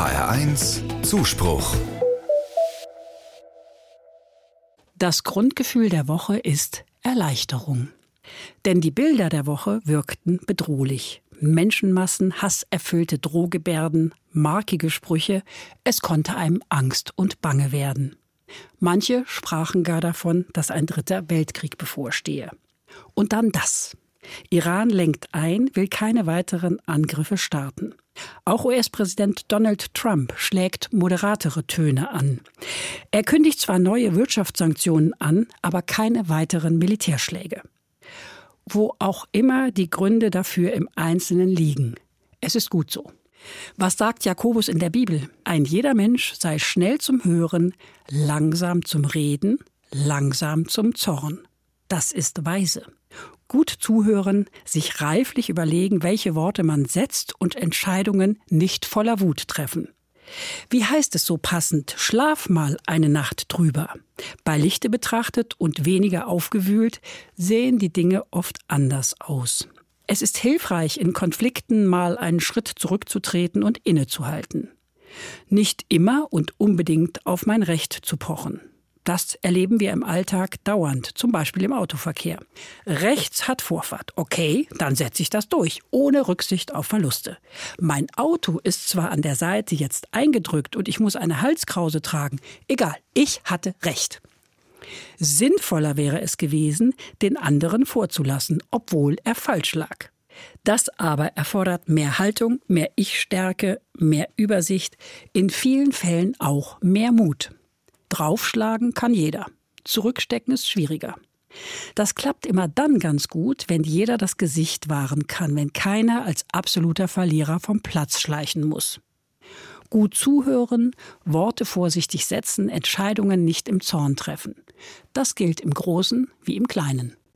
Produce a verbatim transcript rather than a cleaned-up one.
H R eins Zuspruch. Das Grundgefühl der Woche ist Erleichterung. Denn die Bilder der Woche wirkten bedrohlich. Menschenmassen, hasserfüllte Drohgebärden, markige Sprüche, es konnte einem Angst und Bange werden. Manche sprachen gar davon, dass ein dritter Weltkrieg bevorstehe. Und dann das. Iran lenkt ein, will keine weiteren Angriffe starten. Auch U S-Präsident Donald Trump schlägt moderatere Töne an. Er kündigt zwar neue Wirtschaftssanktionen an, aber keine weiteren Militärschläge. Wo auch immer die Gründe dafür im Einzelnen liegen. Es ist gut so. Was sagt Jakobus in der Bibel? Ein jeder Mensch sei schnell zum Hören, langsam zum Reden, langsam zum Zorn. Das ist weise. Gut zuhören, sich reiflich überlegen, welche Worte man setzt und Entscheidungen nicht voller Wut treffen. Wie heißt es so passend? Schlaf mal eine Nacht drüber. Bei Lichte betrachtet und weniger aufgewühlt sehen die Dinge oft anders aus. Es ist hilfreich, in Konflikten mal einen Schritt zurückzutreten und innezuhalten. Nicht immer und unbedingt auf mein Recht zu pochen. Das erleben wir im Alltag dauernd, zum Beispiel im Autoverkehr. Rechts hat Vorfahrt. Okay, dann setze ich das durch, ohne Rücksicht auf Verluste. Mein Auto ist zwar an der Seite jetzt eingedrückt und ich muss eine Halskrause tragen. Egal, ich hatte Recht. Sinnvoller wäre es gewesen, den anderen vorzulassen, obwohl er falsch lag. Das aber erfordert mehr Haltung, mehr Ich-Stärke, mehr Übersicht, in vielen Fällen auch mehr Mut. Draufschlagen kann jeder. Zurückstecken ist schwieriger. Das klappt immer dann ganz gut, wenn jeder das Gesicht wahren kann, wenn keiner als absoluter Verlierer vom Platz schleichen muss. Gut zuhören, Worte vorsichtig setzen, Entscheidungen nicht im Zorn treffen. Das gilt im Großen wie im Kleinen.